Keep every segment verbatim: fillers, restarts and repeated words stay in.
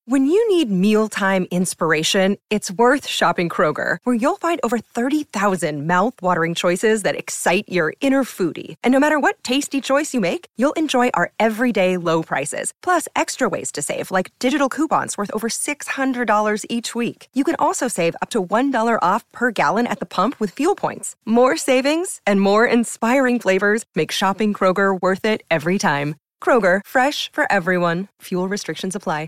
When you need mealtime inspiration, it's worth shopping Kroger, where you'll find over thirty thousand mouth-watering choices that excite your inner foodie. And no matter what tasty choice you make, you'll enjoy our everyday low prices, plus extra ways to save, like digital coupons worth over six hundred dollars each week. You can also save up to one dollar off per gallon at the pump with fuel points. More savings and more inspiring flavors make shopping Kroger worth it every time. Kroger, fresh for everyone. Fuel restrictions apply.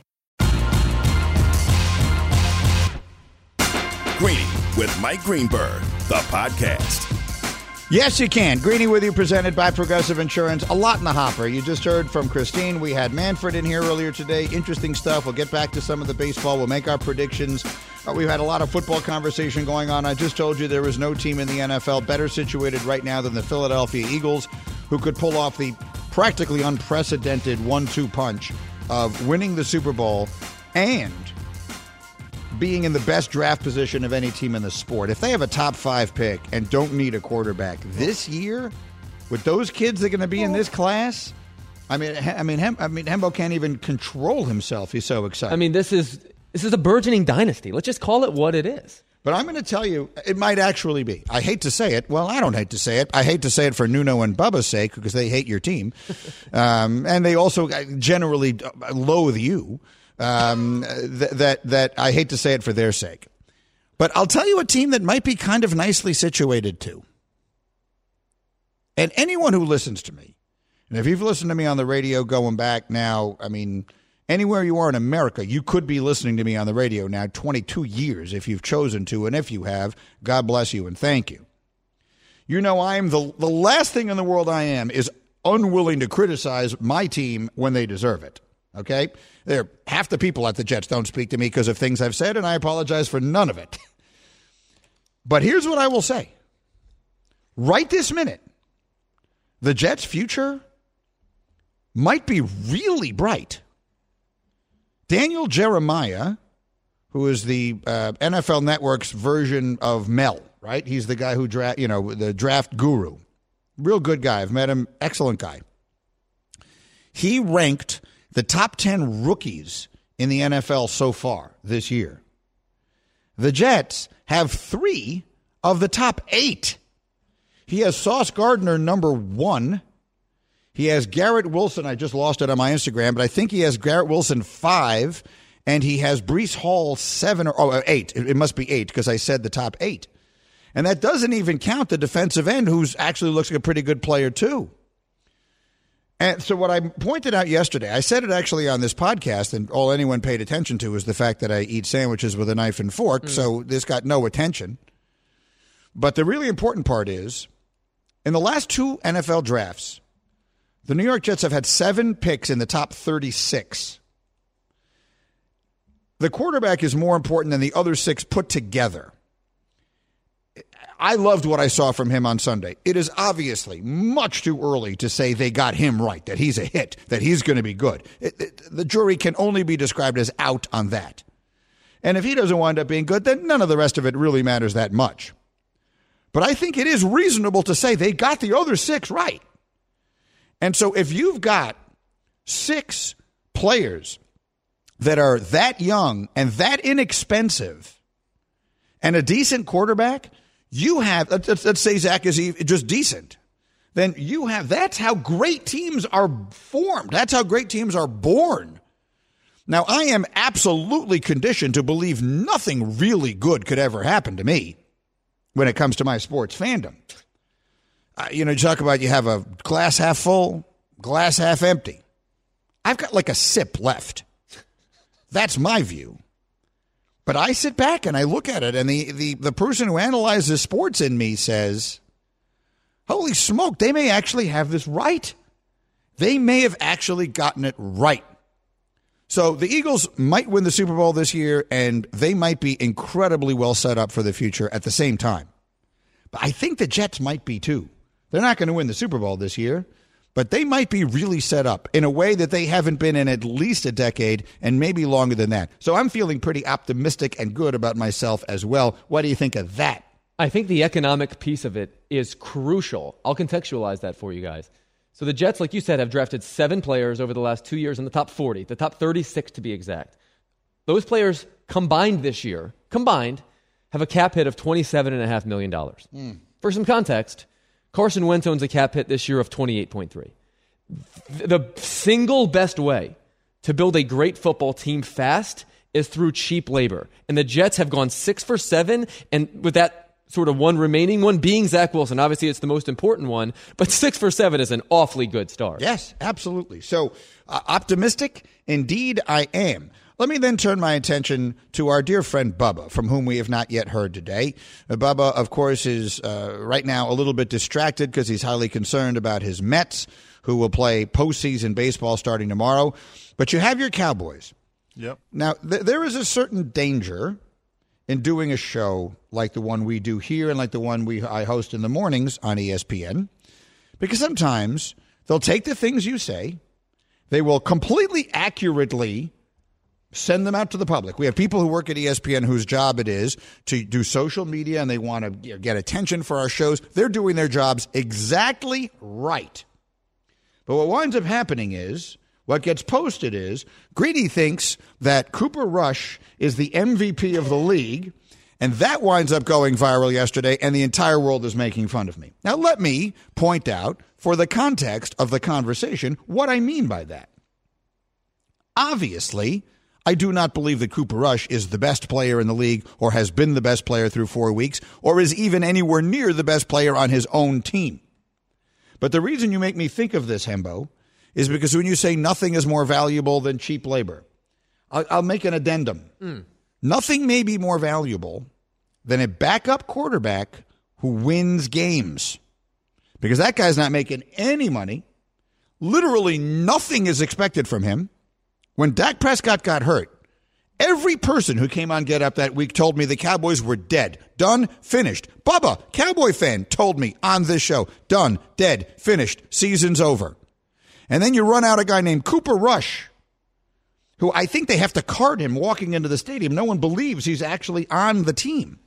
Greeny with Mike Greenberg, the podcast. Yes, you can. Greeny with you, presented by Progressive Insurance. A lot in the hopper. You just heard from Christine. We had Manfred in here earlier today. Interesting stuff. We'll get back to some of the baseball. We'll make our predictions. Uh, we've had a lot of football conversation going on. I just told you there was no team in the N F L better situated right now than the Philadelphia Eagles, who could pull off the practically unprecedented one two punch of winning the Super Bowl and being in the best draft position of any team in the sport. If they have a top five pick and don't need a quarterback this year, with those kids that are going to be in this class, I mean, I mean, Hem, I mean, Hembo can't even control himself. He's so excited. I mean, this is this is a burgeoning dynasty. Let's just call it what it is. But I'm going to tell you, it might actually be. I hate to say it. Well, I don't hate to say it. I hate to say it for Nuno and Bubba's sake because they hate your team, um, and they also generally loathe you. Um, th- that that I hate to say it for their sake. But I'll tell you a team that might be kind of nicely situated too. And anyone who listens to me, and if you've listened to me on the radio going back now, I mean, anywhere you are in America, you could be listening to me on the radio now twenty-two years if you've chosen to. And if you have, God bless you and thank you. You know, I am the, the last thing in the world I am is unwilling to criticize my team when they deserve it. Okay? There, half the people at the Jets don't speak to me because of things I've said, and I apologize for none of it. But here's what I will say. Right this minute, the Jets' future might be really bright. Daniel Jeremiah, who is the uh, N F L Network's version of Mel, right? He's the guy who draft, you know, the draft guru. Real good guy. I've met him. Excellent guy. He ranked the top ten rookies in the N F L so far this year. The Jets have three of the top eight. He has Sauce Gardner number one. He has Garrett Wilson. I just lost it on my Instagram, but I think he has Garrett Wilson five, and he has Breece Hall seven or oh, eight. It must be eight because I said the top eight. And that doesn't even count the defensive end, who's actually looks like a pretty good player too. And so what I pointed out yesterday, I said it actually on this podcast, and all anyone paid attention to was the fact that I eat sandwiches with a knife and fork, mm. so this got no attention. But the really important part is, in the last two N F L drafts, the New York Jets have had seven picks in the top thirty-six. The quarterback is more important than the other six put together. I loved what I saw from him on Sunday. It is obviously much too early to say they got him right, that he's a hit, that he's going to be good. It, it, the jury can only be described as out on that. And if he doesn't wind up being good, then none of the rest of it really matters that much. But I think it is reasonable to say they got the other six right. And so if you've got six players that are that young and that inexpensive and a decent quarterback, you have, let's, let's say Zach is just decent, then you have, that's how great teams are formed. That's how great teams are born. Now, I am absolutely conditioned to believe nothing really good could ever happen to me when it comes to my sports fandom. Uh, you know, you talk about you have a glass half full, glass half empty. I've got like a sip left. That's my view. But I sit back and I look at it, and the, the, the person who analyzes sports in me says, holy smoke, they may actually have this right. They may have actually gotten it right. So the Eagles might win the Super Bowl this year, and they might be incredibly well set up for the future at the same time. But I think the Jets might be too. They're not going to win the Super Bowl this year, but they might be really set up in a way that they haven't been in at least a decade and maybe longer than that. So I'm feeling pretty optimistic and good about myself as well. What do you think of that? I think the economic piece of it is crucial. I'll contextualize that for you guys. So the Jets, like you said, have drafted seven players over the last two years in the top forty, the top thirty-six to be exact. Those players combined this year, combined, have a cap hit of twenty-seven point five million dollars. Mm. For some context, Carson Wentz owns a cap hit this year of twenty-eight point three. The single best way to build a great football team fast is through cheap labor. And the Jets have gone six for seven, and with that sort of one remaining one being Zach Wilson. Obviously, it's the most important one, but six for seven is an awfully good start. Yes, absolutely. So uh, optimistic? Indeed, I am. Let me then turn my attention to our dear friend Bubba, from whom we have not yet heard today. Uh, Bubba, of course, is uh, right now a little bit distracted because he's highly concerned about his Mets, who will play postseason baseball starting tomorrow. But you have your Cowboys. Yep. Now, th- there is a certain danger in doing a show like the one we do here and like the one we I host in the mornings on E S P N, because sometimes they'll take the things you say, they will completely accurately send them out to the public. We have people who work at E S P N whose job it is to do social media, and they want to you know, get attention for our shows. They're doing their jobs exactly right. But what winds up happening is, what gets posted is, Greedy thinks that Cooper Rush is the M V P of the league, and that winds up going viral yesterday, and the entire world is making fun of me. Now, let me point out, for the context of the conversation, what I mean by that. Obviously, I do not believe that Cooper Rush is the best player in the league, or has been the best player through four weeks, or is even anywhere near the best player on his own team. But the reason you make me think of this, Hembo, is because when you say nothing is more valuable than cheap labor, I'll, I'll make an addendum. Mm. Nothing may be more valuable than a backup quarterback who wins games, because that guy's not making any money. Literally nothing is expected from him. When Dak Prescott got hurt, every person who came on Get Up that week told me the Cowboys were dead. Done, finished. Bubba, Cowboy fan, told me on this show, done, dead, finished, season's over. And then you run out a guy named Cooper Rush, who I think they have to card him walking into the stadium. No one believes he's actually on the team.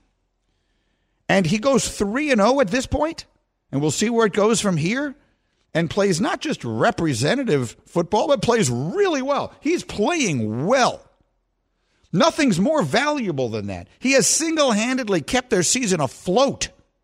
And he goes three and oh at this point, and we'll see where it goes from here, and plays not just representative football, but plays really well. He's playing well. Nothing's more valuable than that. He has single-handedly kept their season afloat.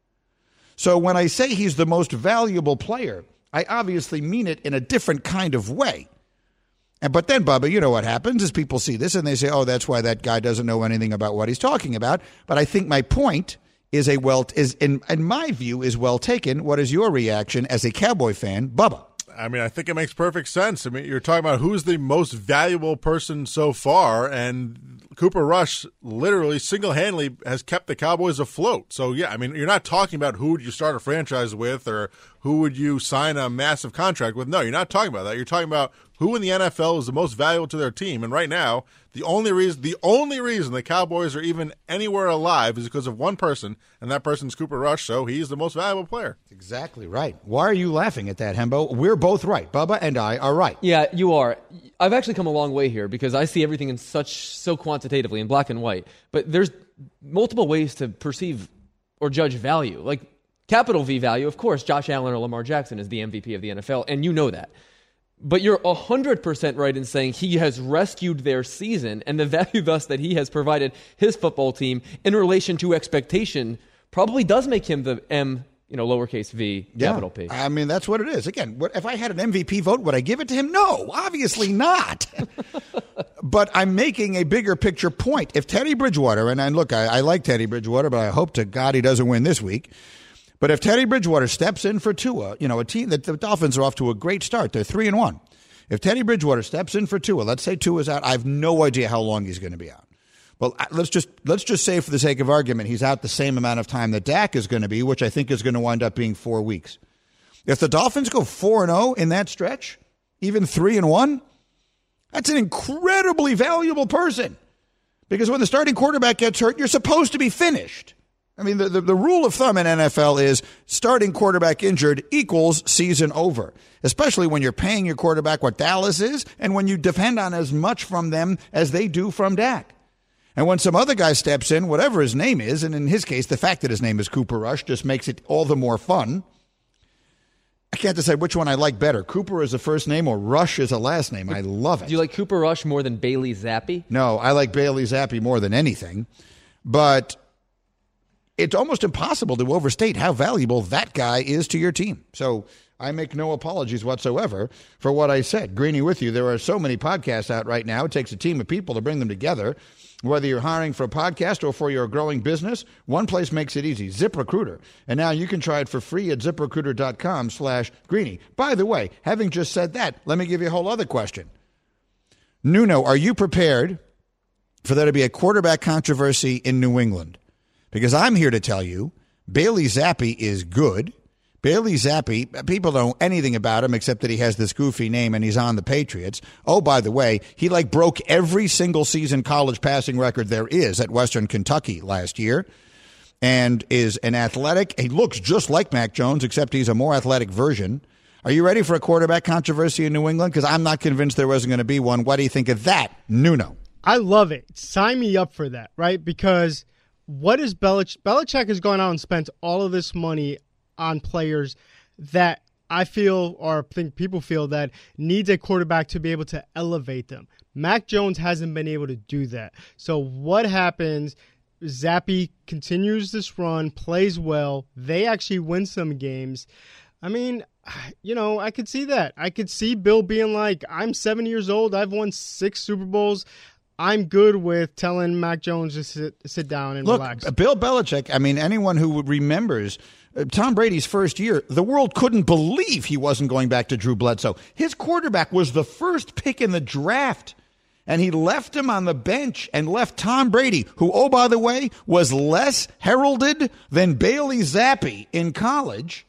So when I say he's the most valuable player, I obviously mean it in a different kind of way. And but then, Bubba, you know what happens is people see this and they say, oh, that's why that guy doesn't know anything about what he's talking about. But I think my point is a well is in in my view is well taken. What is your reaction as a Cowboy fan, Bubba? I mean, I think it makes perfect sense. I mean, you're talking about who's the most valuable person so far, and Cooper Rush literally single-handedly has kept the Cowboys afloat. So, yeah, I mean, you're not talking about who would you start a franchise with or who would you sign a massive contract with. No, you're not talking about that. You're talking about who in the N F L is the most valuable to their team. And right now, the only reason the only reason the Cowboys are even anywhere alive is because of one person, and that person's Cooper Rush, so he's the most valuable player. Exactly right. Why are you laughing at that, Hembo? We're both right. Bubba and I are right. Yeah, you are. I've actually come a long way here because I see everything in such so quantitatively in black and white. But there's multiple ways to perceive or judge value. Like capital V value, of course, Josh Allen or Lamar Jackson is the M V P of the N F L, and you know that. But you're one hundred percent right in saying he has rescued their season, and the value thus that he has provided his football team in relation to expectation probably does make him the M, you know, lowercase v, yeah, capital P. I mean, that's what it is. Again, what, if I had an M V P vote, would I give it to him? No, obviously not. But I'm making a bigger picture point. If Teddy Bridgewater, and, and look, I, I like Teddy Bridgewater, but I hope to God he doesn't win this week. But if Teddy Bridgewater steps in for Tua, you know, a team that the Dolphins are off to a great start. They're three and one. If Teddy Bridgewater steps in for Tua, let's say Tua's out. I have no idea how long he's going to be out. Well, let's just let's just say for the sake of argument, he's out the same amount of time that Dak is going to be, which I think is going to wind up being four weeks. If the Dolphins go four and zero in that stretch, even three and one, that's an incredibly valuable person. Because when the starting quarterback gets hurt, you're supposed to be finished. I mean, the, the, the rule of thumb in N F L is starting quarterback injured equals season over, especially when you're paying your quarterback what Dallas is and when you depend on as much from them as they do from Dak. And when some other guy steps in, whatever his name is, and in his case, the fact that his name is Cooper Rush just makes it all the more fun. I can't decide which one I like better. Cooper is a first name or Rush is a last name. I love it. Do you like Cooper Rush more than Bailey Zappi? No, I like Bailey Zappi more than anything. But it's almost impossible to overstate how valuable that guy is to your team. So I make no apologies whatsoever for what I said. Greeny with you. There are so many podcasts out right now. It takes a team of people to bring them together. Whether you're hiring for a podcast or for your growing business, one place makes it easy, ZipRecruiter. And now you can try it for free at ZipRecruiter.com slash Greeny. By the way, having just said that, let me give you a whole other question. Nuno, are you prepared for there to be a quarterback controversy in New England? Because I'm here to tell you, Bailey Zappi is good. Bailey Zappi, people don't know anything about him except that he has this goofy name and he's on the Patriots. Oh, by the way, he like broke every single season college passing record there is at Western Kentucky last year and is an athletic. He looks just like Mac Jones, except he's a more athletic version. Are you ready for a quarterback controversy in New England? Because I'm not convinced there wasn't going to be one. What do you think of that, Nuno? I love it. Sign me up for that, right? Because what is Belich- Belichick has gone out and spent all of this money on players that I feel, or think people feel, that needs a quarterback to be able to elevate them. Mac Jones hasn't been able to do that. So what happens? Zappi continues this run, plays well. They actually win some games. I mean, you know, I could see that. I could see Bill being like, I'm seven years old. I've won six Super Bowls. I'm good with telling Mac Jones to sit, sit down and Look, relax. Bill Belichick, I mean, anyone who remembers uh, Tom Brady's first year, the world couldn't believe he wasn't going back to Drew Bledsoe. His quarterback was the first pick in the draft, and he left him on the bench and left Tom Brady, who, oh, by the way, was less heralded than Bailey Zappi in college,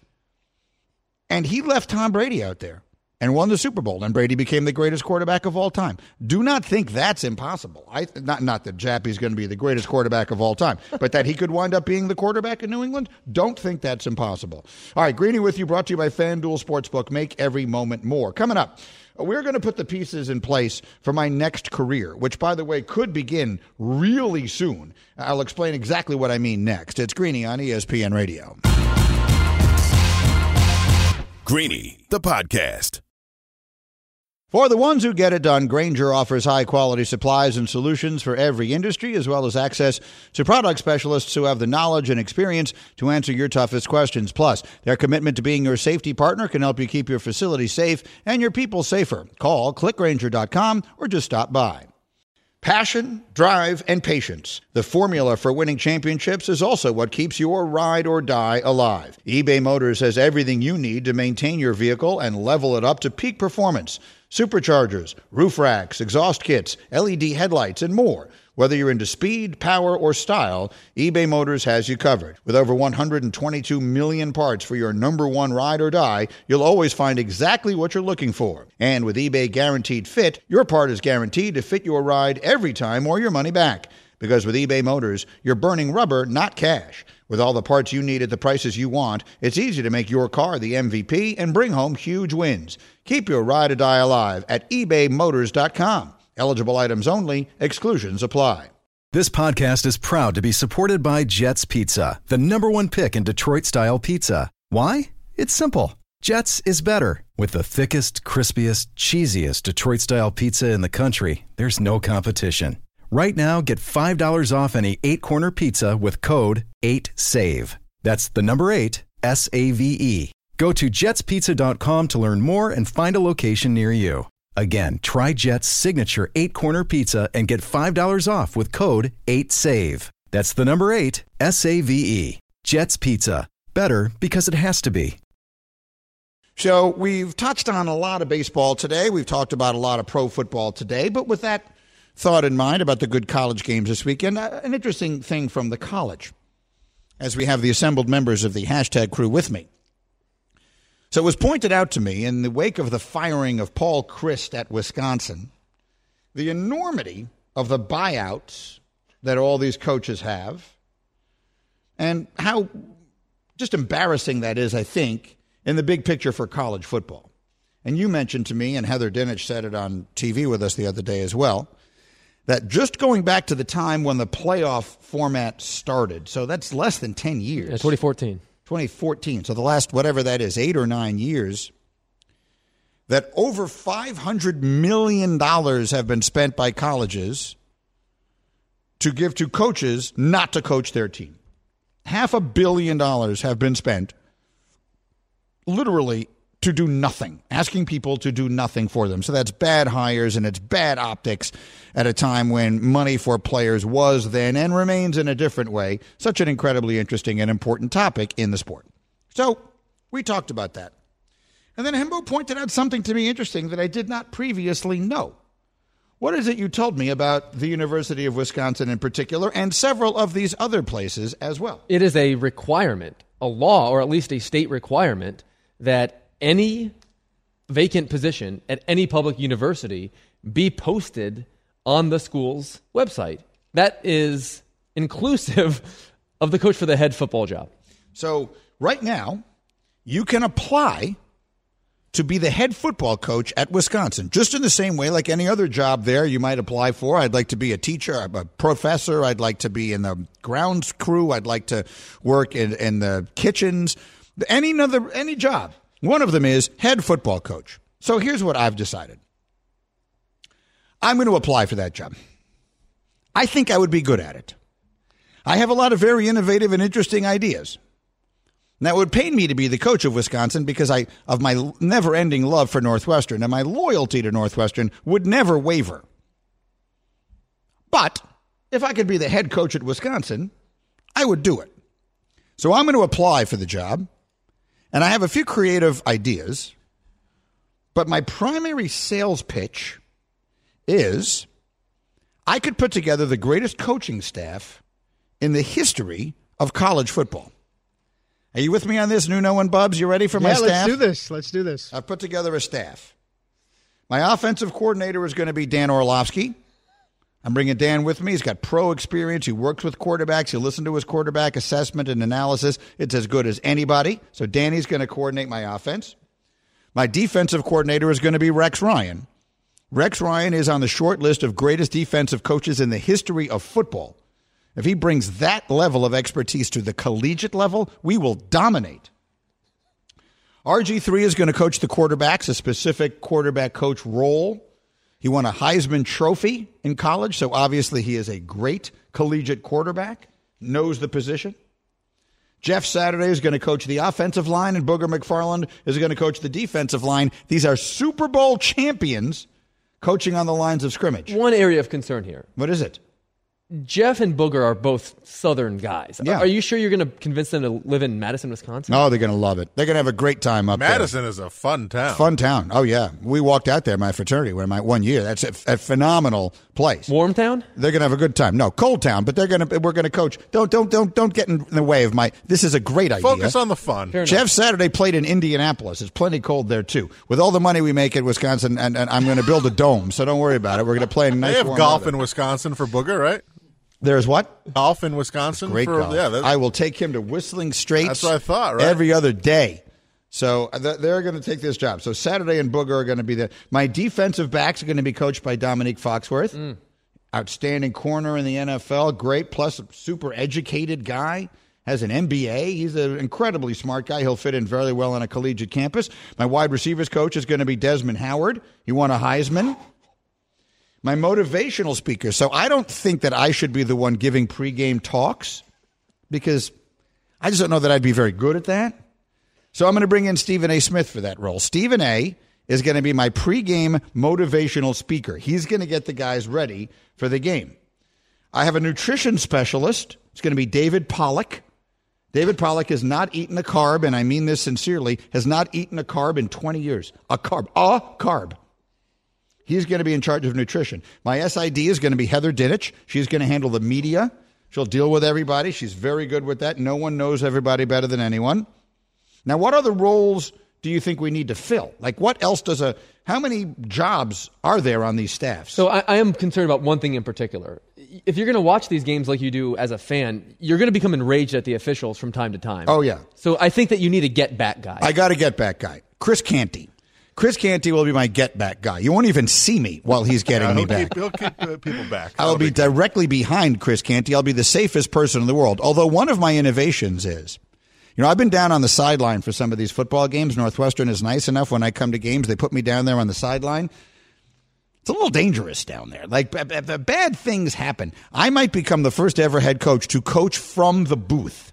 and he left Tom Brady out there and won the Super Bowl, and Brady became the greatest quarterback of all time. Do not think that's impossible. I not not that Zappi's going to be the greatest quarterback of all time, but that he could wind up being the quarterback in New England, don't think that's impossible. All right, Greeny with you, brought to you by FanDuel Sportsbook. Make every moment more. Coming up, we're going to put the pieces in place for my next career, which, by the way, could begin really soon. I'll explain exactly what I mean next. It's Greeny on E S P N Radio. Greeny, the podcast. For the ones who get it done, Grainger offers high-quality supplies and solutions for every industry, as well as access to product specialists who have the knowledge and experience to answer your toughest questions. Plus, their commitment to being your safety partner can help you keep your facility safe and your people safer. Call click grainger dot com or just stop by. Passion, drive, and patience. The formula for winning championships is also what keeps your ride or die alive. eBay Motors has everything you need to maintain your vehicle and level it up to peak performance. Superchargers, roof racks, exhaust kits, L E D headlights, and more. Whether you're into speed, power, or style, eBay Motors has you covered. With over one hundred twenty-two million parts for your number one ride or die, you'll always find exactly what you're looking for. And with eBay Guaranteed Fit, your part is guaranteed to fit your ride every time or your money back. Because with eBay Motors, you're burning rubber, not cash. With all the parts you need at the prices you want, it's easy to make your car the M V P and bring home huge wins. Keep your ride or die alive at ebay motors dot com. Eligible items only. Exclusions apply. This podcast is proud to be supported by Jets Pizza, the number one pick in Detroit-style pizza. Why? It's simple. Jets is better. With the thickest, crispiest, cheesiest Detroit-style pizza in the country, there's no competition. Right now, get five dollars off any eight-corner pizza with code eight save. That's the number eight, S A V E. Go to jets pizza dot com to learn more and find a location near you. Again, try Jet's signature eight-corner pizza and get five dollars off with code eight save. That's the number eight, S A V E. Jet's Pizza. Better because it has to be. So we've touched on a lot of baseball today. We've talked about a lot of pro football today. But with that thought in mind about the good college games this weekend, an interesting thing from the college, as we have the assembled members of the hashtag crew with me. So it was pointed out to me in the wake of the firing of Paul Chryst at Wisconsin, the enormity of the buyouts that all these coaches have and how just embarrassing that is, I think, in the big picture for college football. And you mentioned to me, and Heather Dinich said it on T V with us the other day as well, that just going back to the time when the playoff format started, so that's less than ten years. Yeah, twenty fourteen. twenty fourteen, so the last, whatever that is, eight or nine years, that over five hundred million dollars have been spent by colleges to give to coaches not to coach their team. Half a billion dollars have been spent literally to do nothing, asking people to do nothing for them. So that's bad hires and it's bad optics at a time when money for players was then and remains in a different way such an incredibly interesting and important topic in the sport. So we talked about that. And then Hembo pointed out something to me interesting that I did not previously know. What is it you told me about the University of Wisconsin in particular and several of these other places as well? It is a requirement, a law, or at least a state requirement, that any vacant position at any public university be posted on the school's website. That is inclusive of the coach for the head football job. So right now, you can apply to be the head football coach at Wisconsin, just in the same way like any other job there you might apply for. I'd like to be a teacher, a professor. I'd like to be in the grounds crew. I'd like to work in, in the kitchens. Any other, any job. One of them is head football coach. So here's what I've decided. I'm going to apply for that job. I think I would be good at it. I have a lot of very innovative and interesting ideas. Now, it would pain me to be the coach of Wisconsin because I of my never-ending love for Northwestern, and my loyalty to Northwestern would never waver. But if I could be the head coach at Wisconsin, I would do it. So I'm going to apply for the job, and I have a few creative ideas, but my primary sales pitch is I could put together the greatest coaching staff in the history of college football. Are you with me on this, Nuno and Bubs? You ready for my yeah, staff? let's do this. Let's do this. I've put together a staff. My offensive coordinator is going to be Dan Orlovsky. I'm bringing Dan with me. He's got pro experience. He works with quarterbacks. He listens to his quarterback assessment and analysis. It's as good as anybody. So Danny's going to coordinate my offense. My defensive coordinator is going to be Rex Ryan. Rex Ryan is on the short list of greatest defensive coaches in the history of football. If he brings that level of expertise to the collegiate level, we will dominate. R G three is going to coach the quarterbacks, a specific quarterback coach role. He won a Heisman Trophy in college, so obviously he is a great collegiate quarterback, knows the position. Jeff Saturday is going to coach the offensive line, and Booger McFarland is going to coach the defensive line. These are Super Bowl champions coaching on the lines of scrimmage. One area of concern here. What is it? Jeff and Booger are both Southern guys. Yeah. Are you sure you're going to convince them to live in Madison, Wisconsin? Oh, they're going to love it. They're going to have a great time up Madison there. is a fun town. Fun town. Oh, yeah. We walked out there, my fraternity, when my one year. That's a, a phenomenal place. Warm town? They're going to have a good time. No, cold town, but they're going to. We're going to coach. Don't don't don't don't get in the way of my. This is a great idea. Focus on the fun. Jeff Saturday played in Indianapolis. It's plenty cold there too. With all the money we make at Wisconsin, and, and I'm going to build a dome, so don't worry about it. We're going to play in nice. They have warm golf weather. in Wisconsin for Booger, right? There's what? Golf in Wisconsin. Great for, golf. Yeah, that, I will take him to Whistling Straits. That's what I thought, right? Every other day. So th- they're going to take this job. So Saturday and Booger are going to be there. My defensive backs are going to be coached by Dominique Foxworth. Mm. Outstanding corner in the N F L. Great, plus a super educated guy. Has an M B A. He's an incredibly smart guy. He'll fit in very well on a collegiate campus. My wide receivers coach is going to be Desmond Howard. He won a Heisman. My motivational speaker. So I don't think that I should be the one giving pregame talks because I just don't know that I'd be very good at that. So I'm going to bring in Stephen A. Smith for that role. Stephen A. is going to be my pregame motivational speaker. He's going to get the guys ready for the game. I have a nutrition specialist. It's going to be David Pollack. David Pollack has not eaten a carb, and I mean this sincerely, has not eaten a carb in twenty years. A carb. A carb. He's going to be in charge of nutrition. My S I D is going to be Heather Dinich. She's going to handle the media. She'll deal with everybody. She's very good with that. No one knows everybody better than anyone. Now, what other roles do you think we need to fill? Like, what else does a – how many jobs are there on these staffs? So I, I am concerned about one thing in particular. If you're going to watch these games like you do as a fan, you're going to become enraged at the officials from time to time. Oh, yeah. So I think that you need a get-back guy. I got a get-back guy. Chris Canty. Chris Canty will be my get-back guy. You won't even see me while he's getting yeah, me he'll back. Keep, he'll keep uh, people back. I will be directly behind Chris Canty. I'll be the safest person in the world. Although one of my innovations is, You know, I've been down on the sideline for some of these football games. Northwestern is nice enough when I come to games. They put me down there on the sideline. It's a little dangerous down there. Like, b- b- bad things happen. I might become the first ever head coach to coach from the booth.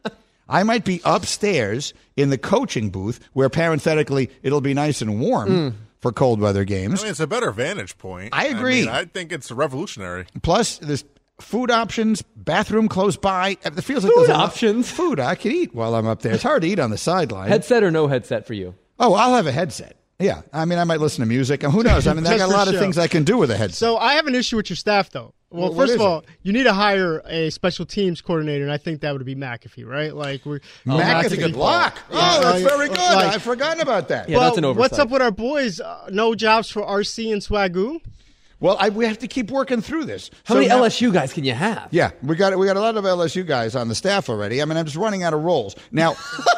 I might be upstairs in the coaching booth where, parenthetically, it'll be nice and warm mm. for cold weather games. I mean, it's a better vantage point. I agree. I, mean, I think it's revolutionary. Plus, there's food options, bathroom close by. It feels like food there's options. Food I can eat while I'm up there. It's hard to eat on the sideline. Headset or no headset for you? Oh, I'll have a headset. Yeah, I mean, I might listen to music. And who knows? I mean, I got a lot of things I can do with a headset. So I have an issue with your staff, though. Well, well first of all, it? you need to hire a special teams coordinator, and I think that would be McAfee, right? Like we're oh, McAfee block. Oh, yeah, that's very good. Like, I've forgotten about that. Yeah, well, that's an oversight. What's up with our boys? Uh, no jobs for R C and Swagoo? Well, I, we have to keep working through this. How so many now, L S U guys can you have? Yeah, we got we got a lot of L S U guys on the staff already. I mean, I'm just running out of roles now.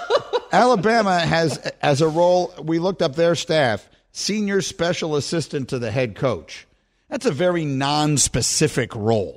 Alabama has as a role. We looked up their staff. Senior special assistant to the head coach. That's a very non-specific role.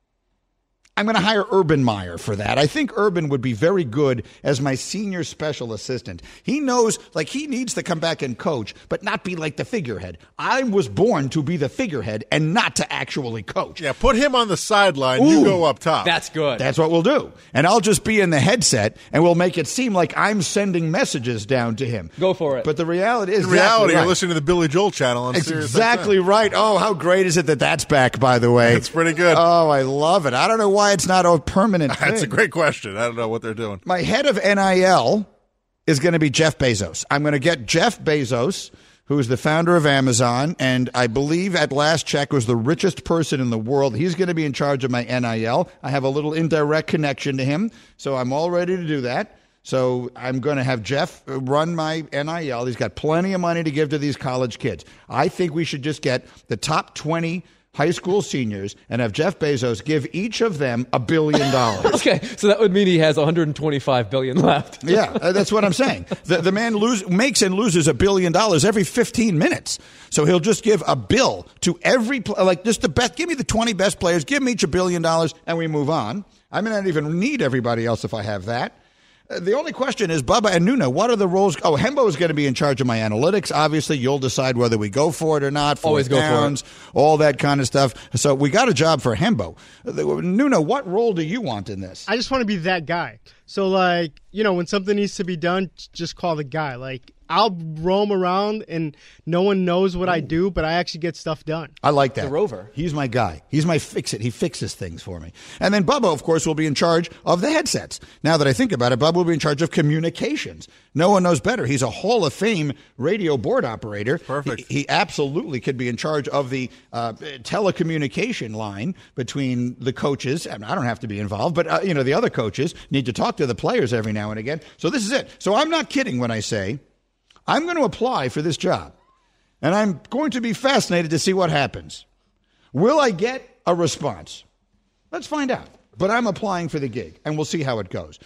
I'm going to hire Urban Meyer for that. I think Urban would be very good as my senior special assistant. He knows, like, he needs to come back and coach, but not be like the figurehead. I was born to be the figurehead and not to actually coach. Yeah, put him on the sideline. Ooh, you go up top. That's good. That's what we'll do. And I'll just be in the headset, and we'll make it seem like I'm sending messages down to him. Go for it. But the reality is, in reality, exactly you're right. listening to the Billy Joel channel on It's Sirius exactly X M. right. Oh, how great is it that that's back, by the way. It's pretty good. Oh, I love it. I don't know why it's not a permanent thing. That's a great question. I don't know what they're doing. My head of N I L is going to be Jeff Bezos. I'm going to get Jeff Bezos, who is the founder of Amazon, and I believe at last check was the richest person in the world. He's going to be in charge of my N I L. I have a little indirect connection to him, so I'm all ready to do that. So I'm going to have Jeff run my N I L. He's got plenty of money to give to these college kids. I think we should just get the top twenty high school seniors and have Jeff Bezos give each of them a billion dollars. Okay, so that would mean he has one hundred twenty-five billion dollars left. Yeah, that's what I'm saying. The, the man lose, makes and loses a billion dollars every fifteen minutes. So he'll just give a bill to every, like just the best, give me the twenty best players, give them each a billion dollars, and we move on. I may not even need everybody else if I have that. The only question is, Bubba and Nuno, what are the roles? Oh, Hembo is going to be in charge of my analytics. Obviously, you'll decide whether we go for it or not. Always go downs, for it. All that kind of stuff. So we got a job for Hembo. Nuno, what role do you want in this? I just want to be that guy. So, like, you know, when something needs to be done, just call the guy. Like, I'll roam around and no one knows what Ooh. I do, but I actually get stuff done. I like that. The rover. He's my guy. He's my fix-it. He fixes things for me. And then Bubba, of course, will be in charge of the headsets. Now that I think about it, Bubba will be in charge of communications. No one knows better. He's a Hall of Fame radio board operator. Perfect. He, he absolutely could be in charge of the uh, telecommunication line between the coaches. I don't have to be involved, but, uh, you know, the other coaches need to talk to the players every now and again. So this is it. So I'm not kidding when I say I'm going to apply for this job, and I'm going to be fascinated to see what happens. Will I get a response? Let's find out. But I'm applying for the gig, and we'll see how it goes.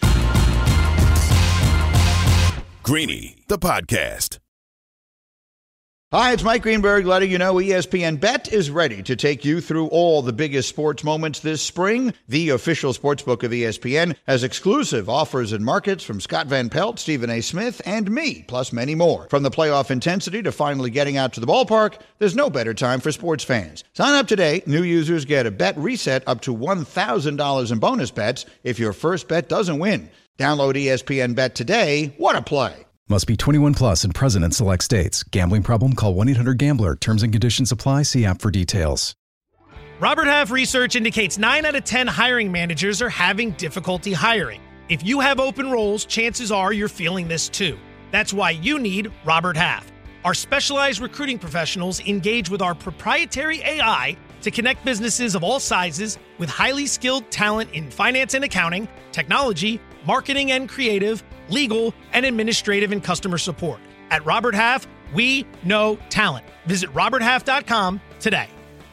Greeny, the podcast. Hi, it's Mike Greenberg letting you know E S P N Bet is ready to take you through all the biggest sports moments this spring. The official sportsbook of E S P N has exclusive offers and markets from Scott Van Pelt, Stephen A. Smith, and me, plus many more. From the playoff intensity to finally getting out to the ballpark, there's no better time for sports fans. Sign up today. New users get a bet reset up to one thousand dollars in bonus bets if your first bet doesn't win. Download E S P N Bet today. What a play. Must be twenty-one plus and present in select states. Gambling problem? Call one eight hundred gambler. Terms and conditions apply. See app for details. Robert Half research indicates nine out of ten hiring managers are having difficulty hiring. If you have open roles, chances are you're feeling this too. That's why you need Robert Half. Our specialized recruiting professionals engage with our proprietary A I to connect businesses of all sizes with highly skilled talent in finance and accounting, technology, marketing and creative, legal, and administrative and customer support. At Robert Half, we know talent. Visit robert half dot com today.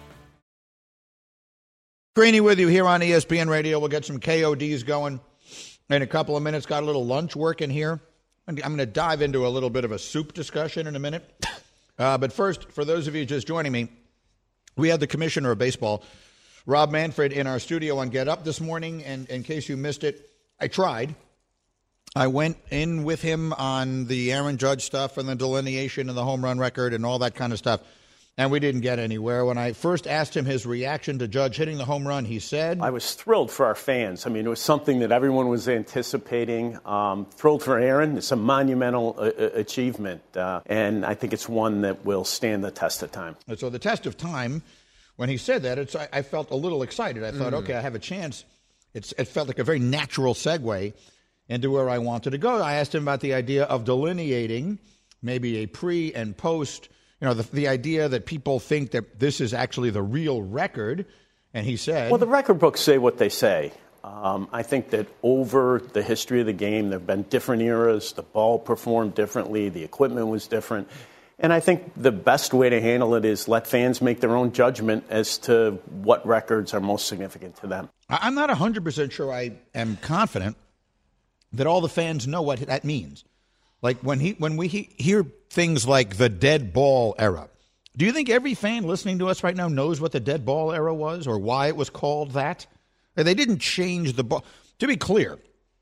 Greeny with you here on E S P N Radio. We'll get some K O Ds going in a couple of minutes. Got a little lunch working here. I'm going to dive into a little bit of a soup discussion in a minute. Uh, but first, for those of you just joining me, we had the commissioner of baseball, Rob Manfred, in our studio on Get Up this morning. And in case you missed it, I tried. I went in with him on the Aaron Judge stuff and the delineation and the home run record and all that kind of stuff, and we didn't get anywhere. When I first asked him his reaction to Judge hitting the home run, he said, I was thrilled for our fans. I mean, it was something that everyone was anticipating. Um, thrilled for Aaron. It's a monumental uh, achievement, uh, and I think it's one that will stand the test of time. And so the test of time, when he said that, it's, I, I felt a little excited. I thought, mm. okay, I have a chance. It's, it felt like a very natural segue into where I wanted to go. I asked him about the idea of delineating maybe a pre and post, you know, the, the idea that people think that this is actually the real record. And he said, well, the record books say what they say. Um, I think that over the history of the game, there have been different eras. The ball performed differently. The equipment was different. And I think the best way to handle it is let fans make their own judgment as to what records are most significant to them. I'm not one hundred percent sure I am confident that all the fans know what that means. Like when he when we he, hear things like the dead ball era, do you think every fan listening to us right now knows what the dead ball era was or why it was called that? They didn't change the ball. To be clear,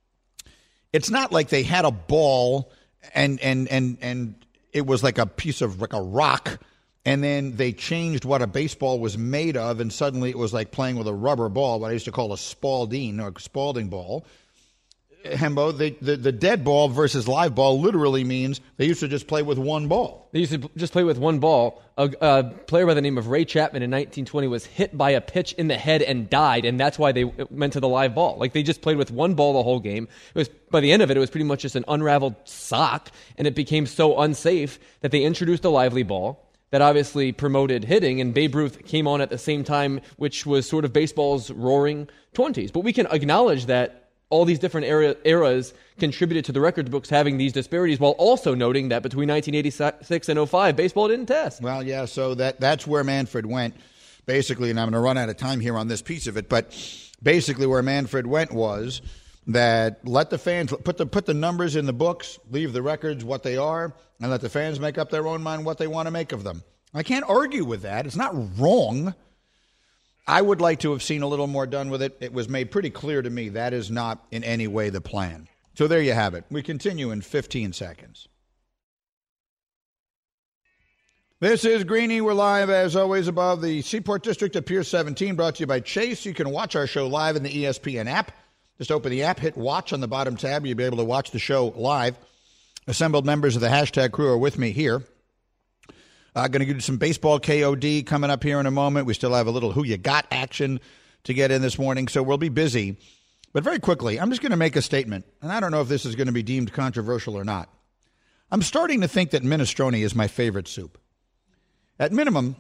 it's not like they had a ball and and and and it was like a piece of like a rock, and then they changed what a baseball was made of, and suddenly it was like playing with a rubber ball, what I used to call a Spalding or a Spalding ball. Hembo, the, the, the dead ball versus live ball literally means they used to just play with one ball. They used to just play with one ball. A, a player by the name of Ray Chapman in nineteen twenty was hit by a pitch in the head and died, and that's why they went to the live ball. Like, they just played with one ball the whole game. It was by the end of it, it was pretty much just an unraveled sock, and it became so unsafe that they introduced a lively ball that obviously promoted hitting, and Babe Ruth came on at the same time, which was sort of baseball's roaring twenties. But we can acknowledge that all these different era, eras contributed to the record books having these disparities, while also noting that between nineteen eighty-six and oh five, baseball didn't test. Well, yeah, so that that's where Manfred went, basically, and I'm going to run out of time here on this piece of it, but basically where Manfred went was that let the fans put the put the numbers in the books, leave the records what they are, and let the fans make up their own mind what they want to make of them. I can't argue with that. It's not wrong. I would like to have seen a little more done with it. It was made pretty clear to me that is not in any way the plan. So there you have it. We continue in fifteen seconds. This is Greeny. We're live, as always, above the Seaport District of Pier seventeen, brought to you by Chase. You can watch our show live in the E S P N app. Just open the app, hit watch on the bottom tab. You'll be able to watch the show live. Assembled members of the hashtag crew are with me here. Uh, going to give you some baseball K O D coming up here in a moment. We still have a little Who You Got action to get in this morning, so we'll be busy. But very quickly, I'm just going to make a statement, and I don't know if this is going to be deemed controversial or not. I'm starting to think that minestrone is my favorite soup. At minimum,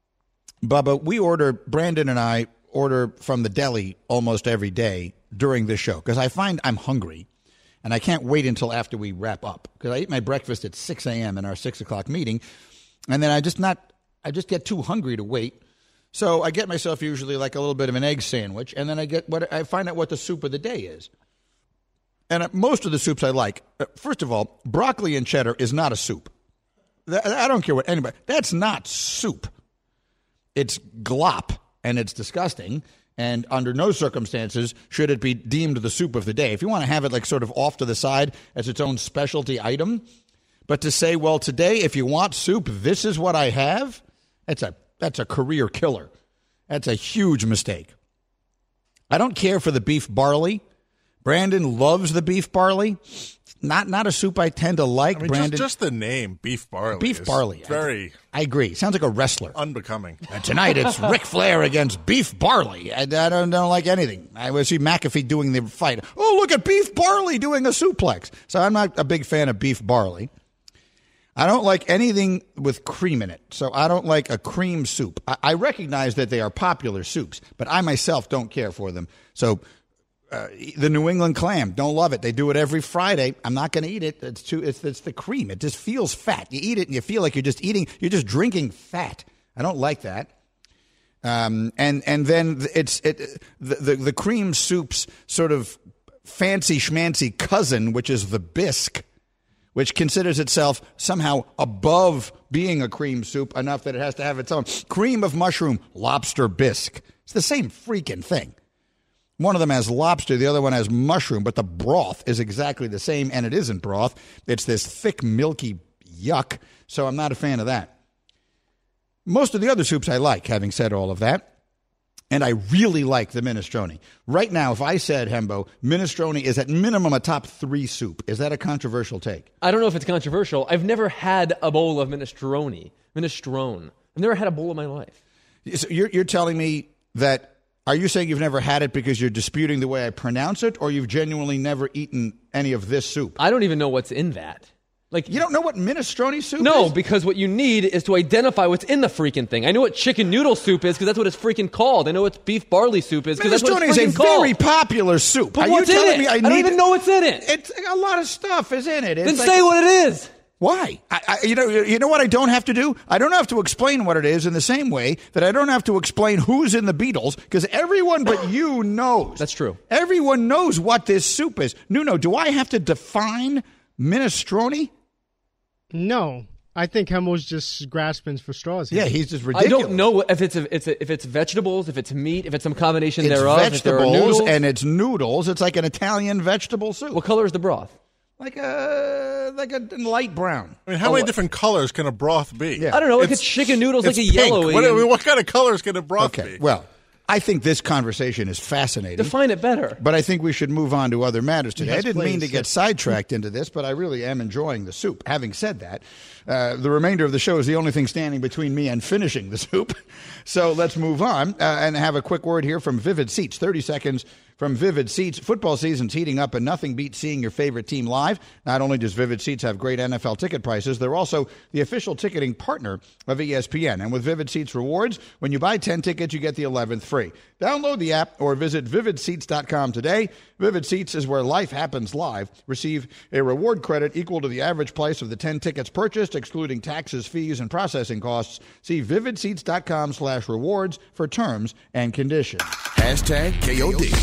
Bubba, we order, Brandon and I order from the deli almost every day during this show because I find I'm hungry, and I can't wait until after we wrap up because I eat my breakfast at six a.m. in our six o'clock meeting. And then I just not, I just get too hungry to wait. So I get myself usually like a little bit of an egg sandwich, and then I get what I find out what the soup of the day is. And most of the soups I like, first of all, broccoli and cheddar is not a soup. I don't care what anybody, that's not soup. It's glop, and it's disgusting. And under no circumstances should it be deemed the soup of the day. If you want to have it like sort of off to the side as its own specialty item. But to say, well, today, if you want soup, this is what I have, that's a that's a career killer. That's a huge mistake. I don't care for the beef barley. Brandon loves the beef barley. Not not a soup I tend to like, I mean, Brandon. Just, just the name, beef barley. Beef barley. Very I, I agree. Sounds like a wrestler. Unbecoming. And tonight it's Ric Flair against beef barley. I, I don't, don't like anything. I would see McAfee doing the fight. Oh, look at beef barley doing a suplex. So I'm not a big fan of beef barley. I don't like anything with cream in it, so I don't like a cream soup. I, I recognize that they are popular soups, but I myself don't care for them. So uh, the New England clam, don't love it. They do it every Friday. I'm not going to eat it. It's too. It's, it's the cream. It just feels fat. You eat it and you feel like you're just eating. You're just drinking fat. I don't like that. Um, and and then it's it the, the the cream soup's sort of fancy schmancy cousin, which is the bisque, which considers itself somehow above being a cream soup enough that it has to have its own cream of mushroom lobster bisque. It's the same freaking thing. One of them has lobster, the other one has mushroom, but the broth is exactly the same, and it isn't broth. It's this thick, milky yuck, so I'm not a fan of that. Most of the other soups I like, having said all of that. And I really like the minestrone. Right now, if I said, Hembo, minestrone is at minimum a top three soup, is that a controversial take? I don't know if it's controversial. I've never had a bowl of minestrone. Minestrone. I've never had a bowl in my life. So you're, you're telling me that, are you saying you've never had it because you're disputing the way I pronounce it, or you've genuinely never eaten any of this soup? I don't even know what's in that. Like, you don't know what minestrone soup no, is? No, because what you need is to identify what's in the freaking thing. I know what chicken noodle soup is because that's what it's freaking called. I know what beef barley soup is because that's what it's freaking is a called. very popular soup. But Are what's you telling in it? me I, I need don't even know what's in it. It's a lot of stuff is in it. It's then like, say what it is. Why? I, I, you know, you know what I don't have to do? I don't have to explain what it is in the same way that I don't have to explain who's in the Beatles, because everyone but you knows. That's true. Everyone knows what this soup is. Nuno, do I have to define minestrone? No. I think Hemmel's just grasping for straws here. Yeah, he's just ridiculous. I don't know if it's a, it's a, if it's vegetables, if it's meat, if it's some combination it's thereof. Vegetables if there are noodles. and it's noodles. It's like an Italian vegetable soup. What color is the broth? Like a like a light brown. I mean, how Oh, many what? different colors can a broth be? Yeah. I don't know. Like It's- it's chicken noodles, like it's a pink. yellowy. What, I and- mean, what kind of colors can a broth Okay, be? well, I think this conversation is fascinating. Define it better. But I think we should move on to other matters today. Yes, I didn't mean please. to get sidetracked into this, but I really am enjoying the soup. Having said that, uh, the remainder of the show is the only thing standing between me and finishing the soup. So let's move on uh, and have a quick word here from Vivid Seats. thirty seconds from Vivid Seats. Football season's heating up, and nothing beats seeing your favorite team live. Not only does Vivid Seats have great N F L ticket prices, they're also the official ticketing partner of E S P N. And with Vivid Seats rewards, when you buy ten tickets, you get the eleventh free. Download the app or visit vivid seats dot com today. Vivid Seats is where life happens live. Receive a reward credit equal to the average price of the ten tickets purchased, excluding taxes, fees, and processing costs. See vivid seats dot com slash rewards for terms and conditions. Hashtag K O D.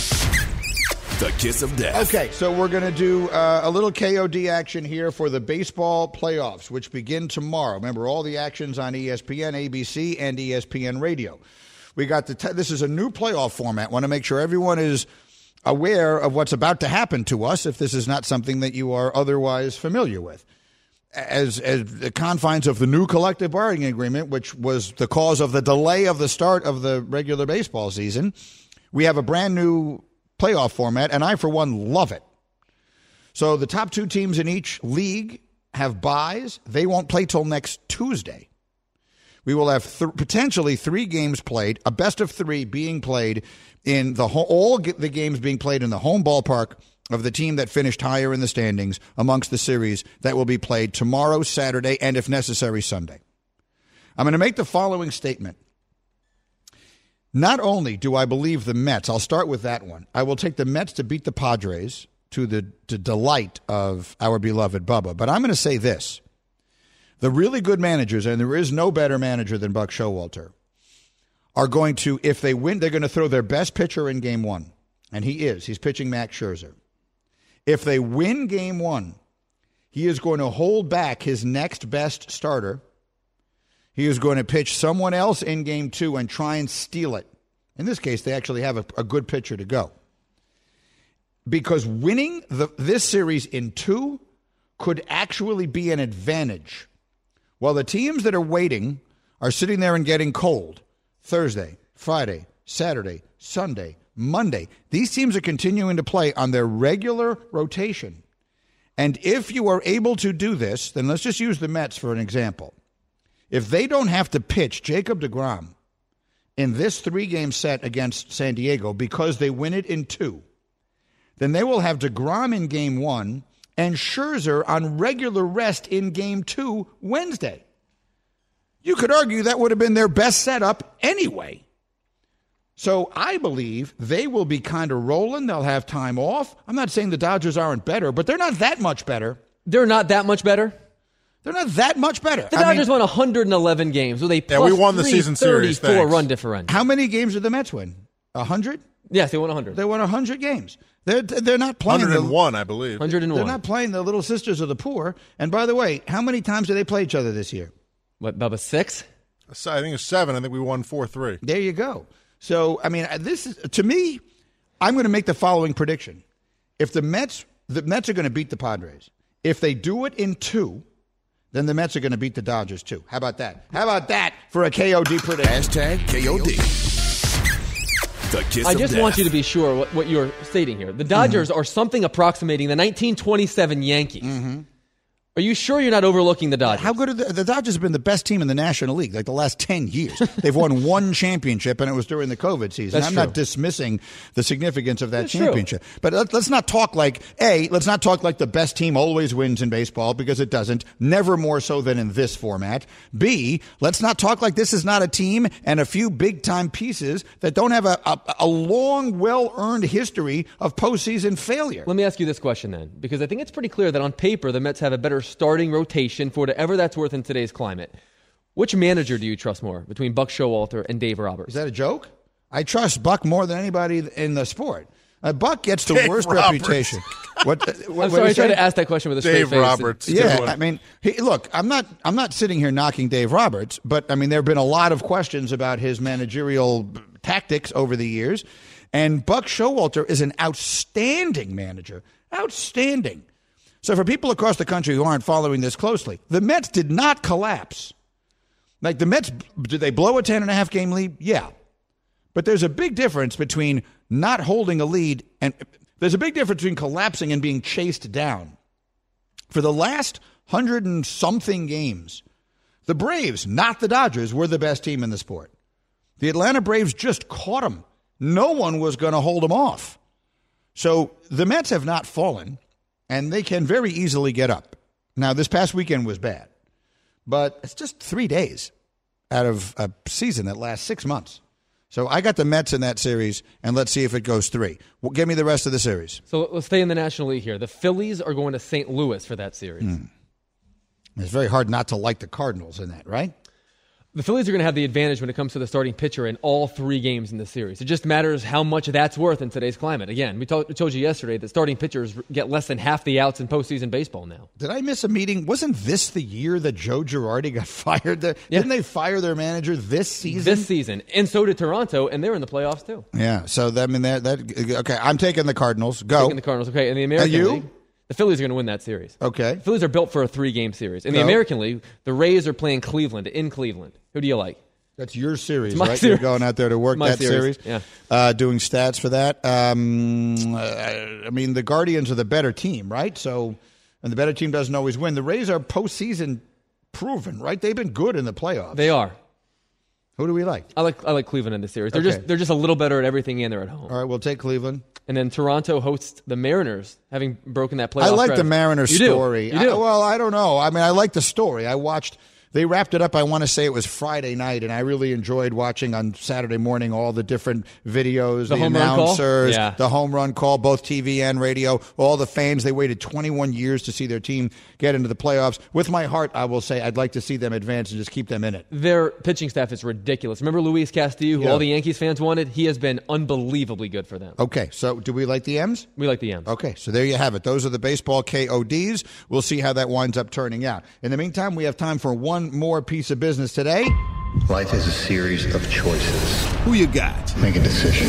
The kiss of death. Okay, so we're going to do uh, a little K O D action here for the baseball playoffs, which begin tomorrow. Remember, all the actions on E S P N, A B C, and E S P N Radio. We got the. T- this is a new playoff format. Want to make sure everyone is aware of what's about to happen to us if this is not something that you are otherwise familiar with. As, as the confines of the new collective bargaining agreement, which was the cause of the delay of the start of the regular baseball season, we have a brand new playoff format, and I, for one, love it. So the top two teams in each league have byes. They won't play till next Tuesday. We will have th- potentially three games played, a best of three being played in the ho- all g- the games being played in the home ballpark of the team that finished higher in the standings amongst the series that will be played tomorrow, Saturday, and if necessary, Sunday. I'm going to make the following statement. Not only do I believe the Mets, I'll start with that one. I will take the Mets to beat the Padres to the to delight of our beloved Bubba. But I'm going to say this. The really good managers, and there is no better manager than Buck Showalter, are going to, if they win, they're going to throw their best pitcher in game one. And he is. He's pitching Max Scherzer. If they win game one, he is going to hold back his next best starter. He is going to pitch someone else in game two and try and steal it. In this case, they actually have a, a good pitcher to go. Because winning the, this series in two could actually be an advantage. While the teams that are waiting are sitting there and getting cold Thursday, Friday, Saturday, Sunday, Monday. These teams are continuing to play on their regular rotation. And if you are able to do this, then let's just use the Mets for an example. If they don't have to pitch Jacob deGrom in this three-game set against San Diego because they win it in two, then they will have deGrom in game one and Scherzer on regular rest in game two Wednesday. You could argue that would have been their best setup anyway. So I believe they will be kind of rolling. They'll have time off. I'm not saying the Dodgers aren't better, but they're not that much better. They're not that much better. They're not that much better. The I Dodgers mean, won one hundred eleven games with a Yeah, plus we won the season series, thirty-four thanks. run differential. how many games did the Mets win? A hundred? Yes, they won one hundred. They won a hundred games. They're they're not playing one hundred the, one, I believe. one hundred They're one. not playing the Little Sisters of the Poor. And by the way, how many times did they play each other this year? What, Bubba, six? I think it's seven. I think we won four three. There you go. So I mean, this is to me. I'm going to make the following prediction. If the Mets, the Mets are going to beat the Padres. If they do it in two, then the Mets are going to beat the Dodgers too. How about that? How about that for a K O D prediction? Hashtag K O D. The kiss I of just death. want you to be sure what, what you're stating here. The Dodgers mm-hmm. are something approximating the nineteen twenty-seven Yankees. Mm-hmm. Are you sure you're not overlooking the Dodgers? How good are the, the Dodgers have been the best team in the National League like the last ten years. They've won one championship, and it was during the COVID season. That's I'm true. not dismissing the significance of that That's championship. True. But let, let's not talk like, A, let's not talk like the best team always wins in baseball, because it doesn't. Never more so than in this format. B, let's not talk like this is not a team and a few big-time pieces that don't have a, a, a long, well-earned history of postseason failure. Let me ask you this question then, because I think it's pretty clear that on paper the Mets have a better starting rotation for whatever that's worth in today's climate. Which manager do you trust more between Buck Showalter and Dave Roberts? Is that a joke? I trust Buck more than anybody in the sport. Uh, Buck gets the Dave worst Roberts. reputation. What, uh, what, I'm sorry, I tried say? to ask that question with a straight Dave face. Roberts. Yeah, Good I one. mean, he, look, I'm not, I'm not sitting here knocking Dave Roberts, but I mean, there have been a lot of questions about his managerial tactics over the years, and Buck Showalter is an outstanding manager, outstanding. So for people across the country who aren't following this closely, the Mets did not collapse. Like the Mets, did they blow a ten and a half game lead? Yeah. But there's a big difference between not holding a lead and there's a big difference between collapsing and being chased down. For the last hundred and something games, the Braves, not the Dodgers, were the best team in the sport. The Atlanta Braves just caught them. No one was going to hold them off. So the Mets have not fallen. And they can very easily get up. Now, this past weekend was bad, but it's just three days out of a season that lasts six months. So I got the Mets in that series, and let's see if it goes three. Well, give me the rest of the series. So let's stay in the National League here. The Phillies are going to Saint Louis for that series. Mm. It's very hard not to like the Cardinals in that, right? The Phillies are going to have the advantage when it comes to the starting pitcher in all three games in the series. It just matters how much that's worth in today's climate. Again, we told, told you yesterday that starting pitchers get less than half the outs in postseason baseball now. Did I miss a meeting? Wasn't this the year that Joe Girardi got fired? The, Yeah. Didn't they fire their manager this season? This season. And so did Toronto, and they're in the playoffs too. Yeah, so that, I mean, that, that, okay, I'm taking the Cardinals. Go. Taking the Cardinals. Okay, in the American you? League, the Phillies are going to win that series. Okay. The Phillies are built for a three-game series. In the No. American League, the Rays are playing Cleveland, in Cleveland. Who do you like? That's your series, my right? series. You're going out there to work My that series, series, yeah. uh, doing stats for that. Um, uh, I mean, the Guardians are the better team, right? So, and the better team doesn't always win. The Rays are postseason proven, right? They've been good in the playoffs. They are. Who do we like? I like I like Cleveland in this series. They're Okay. just they're just a little better at everything, and they're at home. All right, we'll take Cleveland. And then Toronto hosts the Mariners, having broken that playoff I like stretch. the Mariners You do. story. You do. I, well, I don't know. I mean, I like the story. I watched. They wrapped it up, I want to say it was Friday night, and I really enjoyed watching on Saturday morning all the different videos, The the, home run call? announcers, Yeah. the home run call, both T V and radio, all the fans. They waited twenty-one years to see their team get into the playoffs. With my heart, I will say I'd like to see them advance and just keep them in it. Their pitching staff is ridiculous. Remember Luis Castillo, who Yeah. all the Yankees fans wanted? He has been unbelievably good for them. Okay, so do we like the M's? We like the M's. Okay, so there you have it. Those are the baseball K O Ds. We'll see how that winds up turning out. In the meantime, we have time for one more piece of business today. Life is a series of choices. Who you got? Make a decision.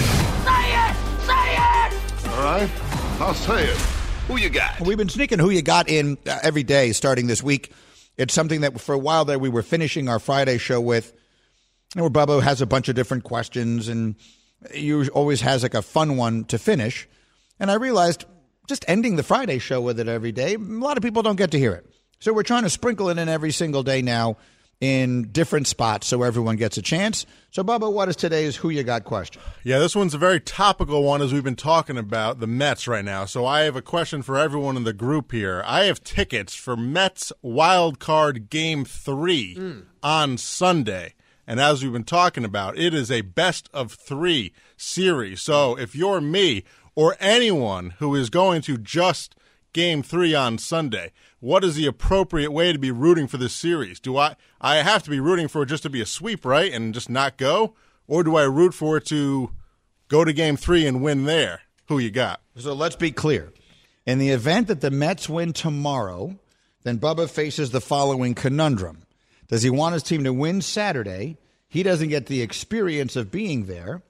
All right, I'll say it. Who you got? We've been sneaking Who You Got in uh, every day starting this week. It's something that for a while there we were finishing our Friday show with, you know, where Bubba has a bunch of different questions and he always has like a fun one to finish. And I realized just ending the Friday show with it every day, a lot of people don't get to hear it. So we're trying to sprinkle it in every single day now in different spots so everyone gets a chance. So, Bubba, what is today's Who You Got question? Yeah, this one's a very topical one as we've been talking about the Mets right now. So I have a question for everyone in the group here. I have tickets for Mets Wild Card Game three mm. on Sunday. And as we've been talking about, it is a best of three series. So if you're me or anyone who is going to just Game three on Sunday, what is the appropriate way to be rooting for this series? Do I I have to be rooting for it just to be a sweep, right, and just not go? Or do I root for it to go to Game three and win there? Who you got? So let's be clear. In the event that the Mets win tomorrow, then Bubba faces the following conundrum. Does he want his team to win Saturday? He doesn't get the experience of being there.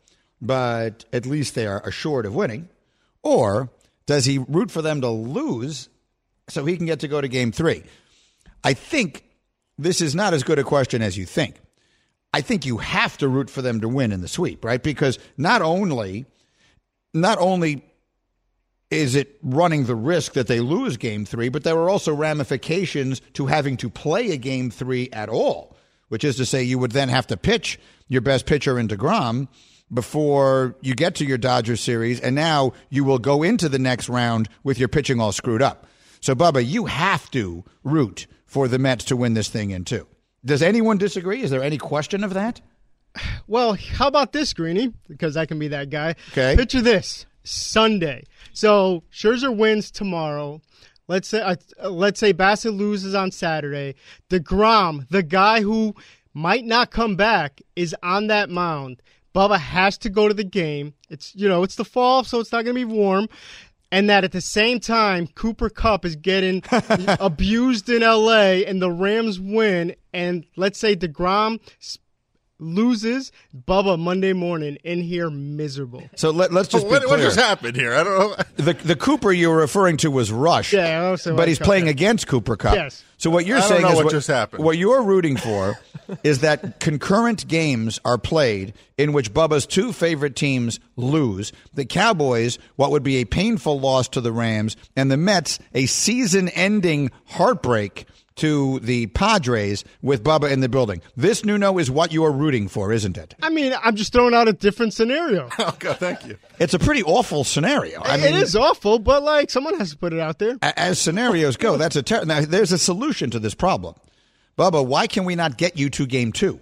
but at least they are assured of winning? Or does he root for them to lose so he can get to go to game three? I think this is not as good a question as you think. I think you have to root for them to win in the sweep, right? Because not only, not only is it running the risk that they lose game three, but there are also ramifications to having to play a game three at all, which is to say you would then have to pitch your best pitcher in DeGrom before you get to your Dodgers series, and now you will go into the next round with your pitching all screwed up. So, Bubba, you have to root for the Mets to win this thing in two. Does anyone disagree? Is there any question of that? Well, how about this, Greeny? Because I can be that guy. Okay. Picture this, Sunday. So Scherzer wins tomorrow. Let's say uh, let's say Bassett loses on Saturday. DeGrom, the guy who might not come back, is on that mound. Bubba has to go to the game. It's you know it's the fall, so it's not going to be warm. And that at the same time, Cooper Kupp is getting abused in L A and the Rams win. And let's say DeGrom loses, Bubba Monday morning in here miserable. So let, let's just what, be clear. What just happened here? I don't know. The the Cooper you were referring to was Rush. Yeah, also but he's playing against Cooper Kupp. Yes. So what you're I don't saying know is what what, just happened. what you're rooting for is that concurrent games are played in which Bubba's two favorite teams lose. The Cowboys, what would be a painful loss to the Rams, and the Mets, a season-ending heartbreak to the Padres with Bubba in the building. This, Nuno, is what you are rooting for, isn't it? I mean, I'm just throwing out a different scenario. Okay, thank you. It's a pretty awful scenario. I it mean, is awful, but like someone has to put it out there. As scenarios go, that's a ter- now. There's a solution to this problem, Bubba. Why can we not get you to game two?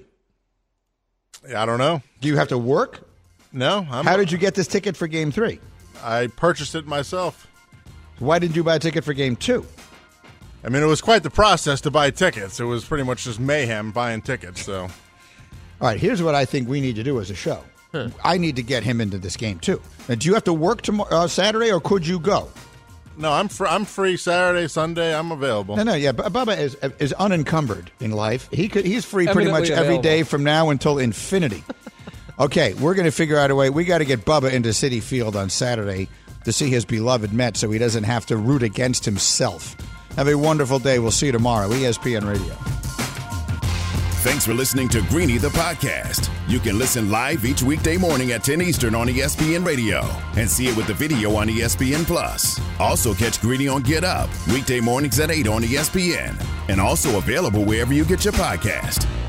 I don't know. Do you have to work? No. I'm, How did you get this ticket for game three? I purchased it myself. Why didn't you buy a ticket for game two? I mean, it was quite the process to buy tickets. It was pretty much just mayhem buying tickets. So, all right, here's what I think we need to do as a show. Huh. I need to get him into this game too. Now, do you have to work tomorrow, uh, Saturday, or could you go? No, I'm fr- I'm free Saturday, Sunday. I'm available. No, no, yeah. B- Bubba is is unencumbered in life. He could he's free pretty Eminently much available. every day from now until infinity. Okay, we're going to figure out a way. We got to get Bubba into Citi Field on Saturday to see his beloved Mets, so he doesn't have to root against himself. Have a wonderful day. We'll see you tomorrow. E S P N Radio. Thanks for listening to Greeny the podcast. You can listen live each weekday morning at ten Eastern on E S P N Radio and see it with the video on E S P N Plus. Also catch Greeny on Get Up weekday mornings at eight on E S P N and also available wherever you get your podcast.